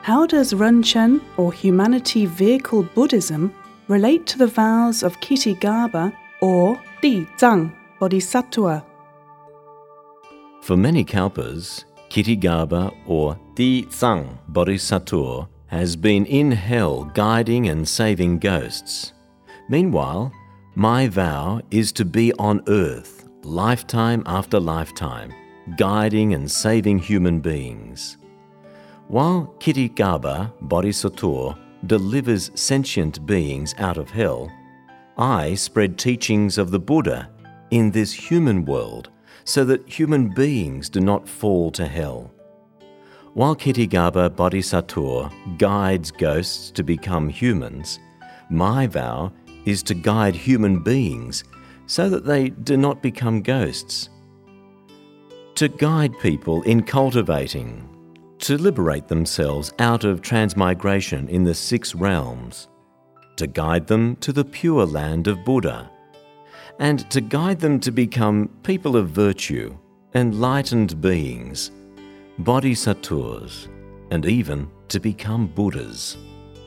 How does Renchen, or Humanity Vehicle Buddhism, relate to the vows of Kitigaba or Di Zhang Bodhisattva? For many kalpas, Kitigaba or Di Zhang Bodhisattva has been in hell guiding and saving ghosts. Meanwhile, my vow is to be on earth, lifetime after lifetime, guiding and saving human beings. While Kitigaba Bodhisattva delivers sentient beings out of hell, I spread teachings of the Buddha in this human world so that human beings do not fall to hell. While Kitigaba Bodhisattva guides ghosts to become humans, my vow is to guide human beings so that they do not become ghosts. To guide people in cultivating, to liberate themselves out of transmigration in the 6 realms, to guide them to the pure land of Buddha, and to guide them to become people of virtue, enlightened beings, bodhisattvas, and even to become Buddhas.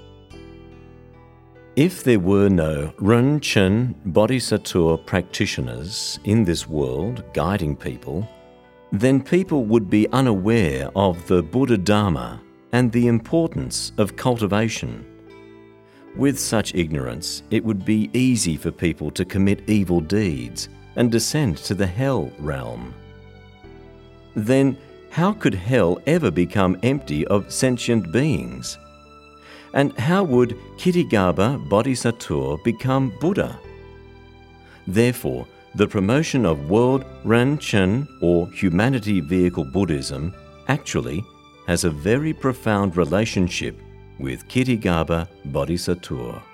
If there were no Renchen Bodhisattva practitioners in this world guiding people, then people would be unaware of the Buddha Dharma and the importance of cultivation. With such ignorance, it would be easy for people to commit evil deeds and descend to the hell realm. Then, how could hell ever become empty of sentient beings? And how would Kitigaba Bodhisattva become Buddha? Therefore, the promotion of World Renchen or Humanity Vehicle Buddhism actually has a very profound relationship with Kitigaba Bodhisattva.